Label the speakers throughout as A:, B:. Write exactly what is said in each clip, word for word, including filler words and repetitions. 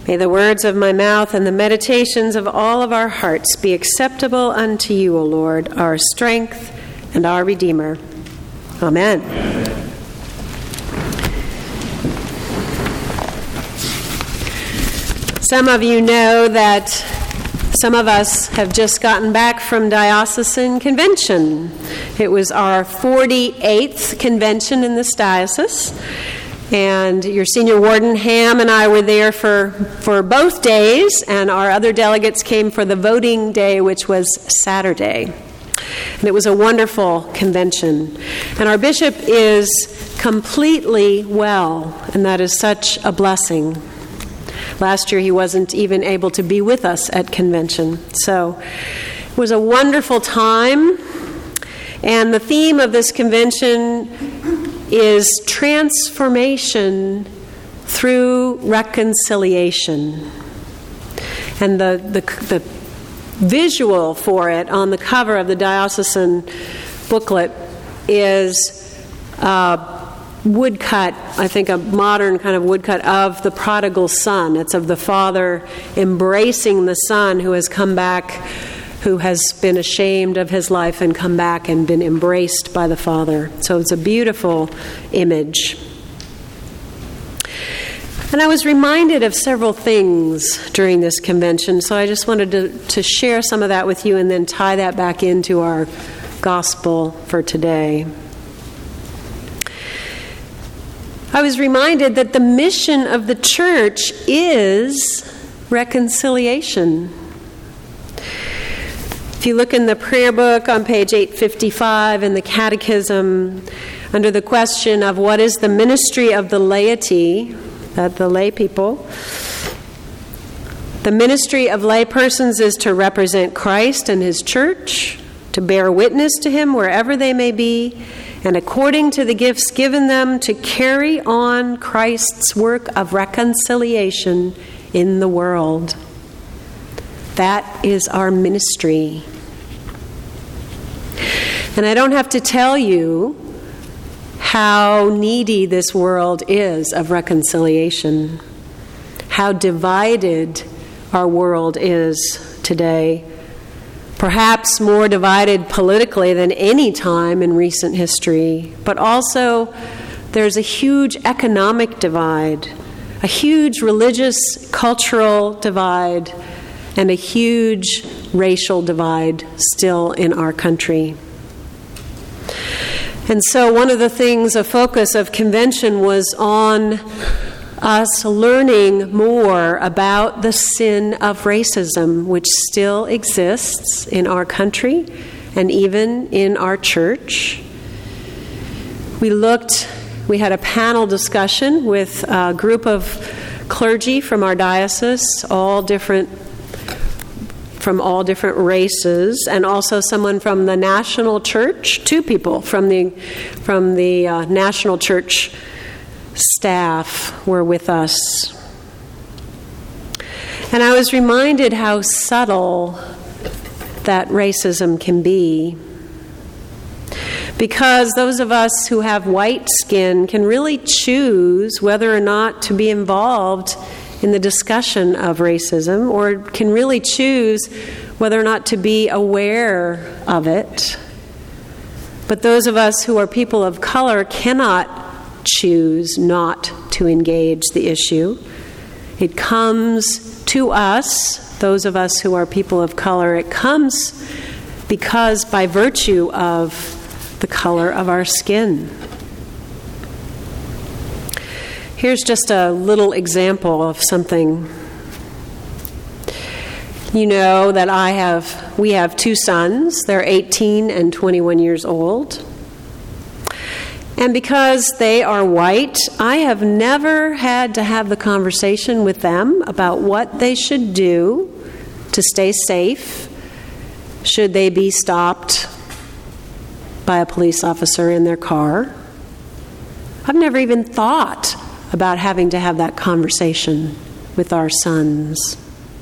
A: May the words of my mouth and the meditations of all of our hearts be acceptable unto you, O Lord, our strength and our Redeemer. Amen. Some of you know that some of us have just gotten back from diocesan convention. It was our forty-eighth convention in this diocese. And your senior warden, Ham, and I were there for, for both days, and our other delegates came for the voting day, which was Saturday. And it was a wonderful convention. And our bishop is completely well, and that is such a blessing. Last year he wasn't even able to be with us at convention. So it was a wonderful time. And the theme of this convention is transformation through reconciliation. And the, the, the visual for it on the cover of the diocesan booklet is a woodcut, I think a modern kind of woodcut of the prodigal son. It's of the father embracing the son who has come back, who has been ashamed of his life and come back and been embraced by the Father. So it's a beautiful image. And I was reminded of several things during this convention, so I just wanted to, to share some of that with you and then tie that back into our gospel for today. I was reminded that the mission of the church is reconciliation. If you look in the prayer book on page eight fifty-five in the Catechism, under the question of what is the ministry of the laity, that the lay people, the ministry of lay persons is to represent Christ and His church, to bear witness to Him wherever they may be, and according to the gifts given them, to carry on Christ's work of reconciliation in the world. That is our ministry. And I don't have to tell you how needy this world is of reconciliation, how divided our world is today, perhaps more divided politically than any time in recent history, but also there's a huge economic divide, a huge religious, cultural divide, and a huge racial divide still in our country. And so one of the things, a focus of convention was on us learning more about the sin of racism, which still exists in our country and even in our church. We looked, we had a panel discussion with a group of clergy from our diocese, all different from all different races, and also someone from the national church, two people from the from the uh, national church staff were with us. And I was reminded how subtle that racism can be, because those of us who have white skin can really choose whether or not to be involved in the discussion of racism, or can really choose whether or not to be aware of it. But those of us who are people of color cannot choose not to engage the issue. It comes to us, those of us who are people of color, it comes because by virtue of the color of our skin. Here's just a little example of something. You know that I have, we have two sons. They're eighteen and twenty-one years old. And because they are white, I have never had to have the conversation with them about what they should do to stay safe should they be stopped by a police officer in their car. I've never even thought about having to have that conversation with our sons.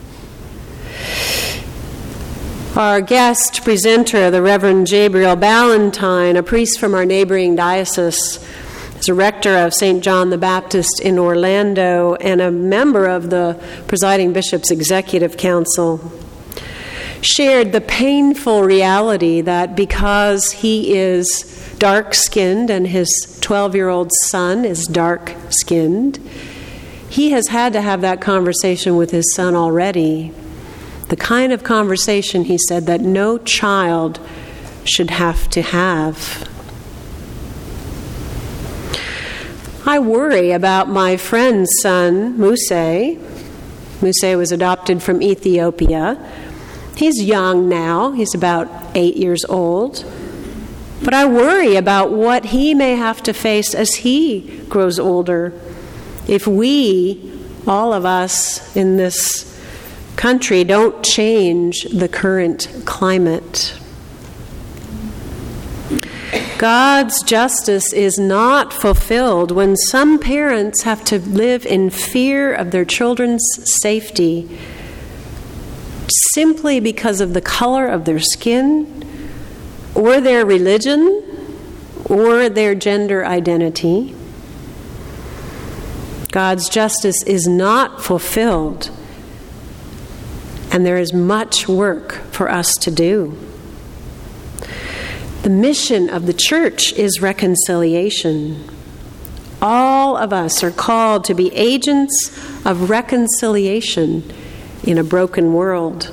A: Our guest presenter, the Reverend Gabriel Ballantyne, a priest from our neighboring diocese, as a rector of Saint John the Baptist in Orlando and a member of the presiding bishop's executive council, shared the painful reality that because he is dark-skinned and his twelve-year-old son is dark-skinned, he has had to have that conversation with his son already. The kind of conversation, he said, that no child should have to have. I worry about my friend's son, Muse. Muse was adopted from Ethiopia. He's young now. He's about eight years old. But I worry about what he may have to face as he grows older. If we, all of us in this country, don't change the current climate. God's justice is not fulfilled when some parents have to live in fear of their children's safety simply because of the color of their skin, or their religion, or their gender identity. God's justice is not fulfilled, and there is much work for us to do. The mission of the church is reconciliation. All of us are called to be agents of reconciliation in a broken world.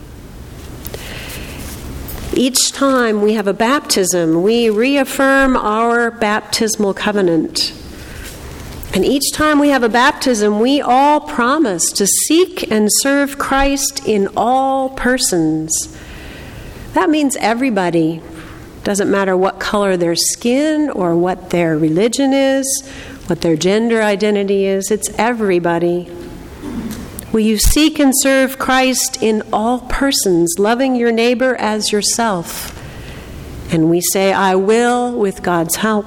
A: Each time we have a baptism, we reaffirm our baptismal covenant. And each time we have a baptism, we all promise to seek and serve Christ in all persons. That means everybody. Doesn't matter what color their skin or what their religion is, what their gender identity is. It's everybody. Will you seek and serve Christ in all persons, loving your neighbor as yourself? And we say, I will, with God's help.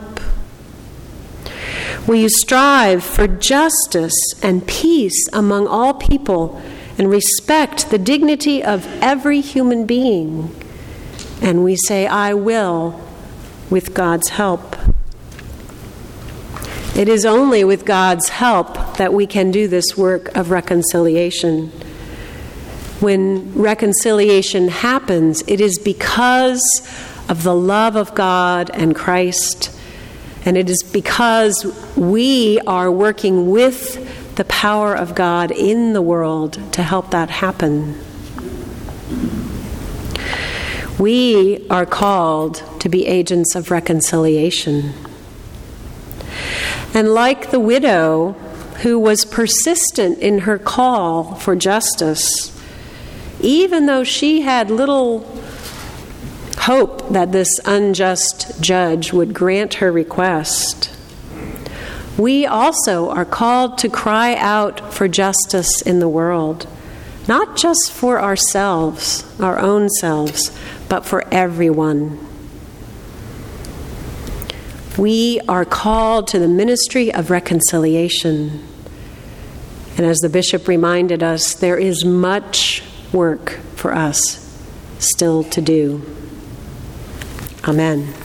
A: Will you strive for justice and peace among all people and respect the dignity of every human being? And we say, I will, with God's help. It is only with God's help that we can do this work of reconciliation. When reconciliation happens, it is because of the love of God and Christ, and it is because we are working with the power of God in the world to help that happen. We are called to be agents of reconciliation. And like the widow who was persistent in her call for justice, even though she had little hope that this unjust judge would grant her request, we also are called to cry out for justice in the world, not just for ourselves, our own selves, but for everyone. We are called to the ministry of reconciliation. And as the bishop reminded us, there is much work for us still to do. Amen.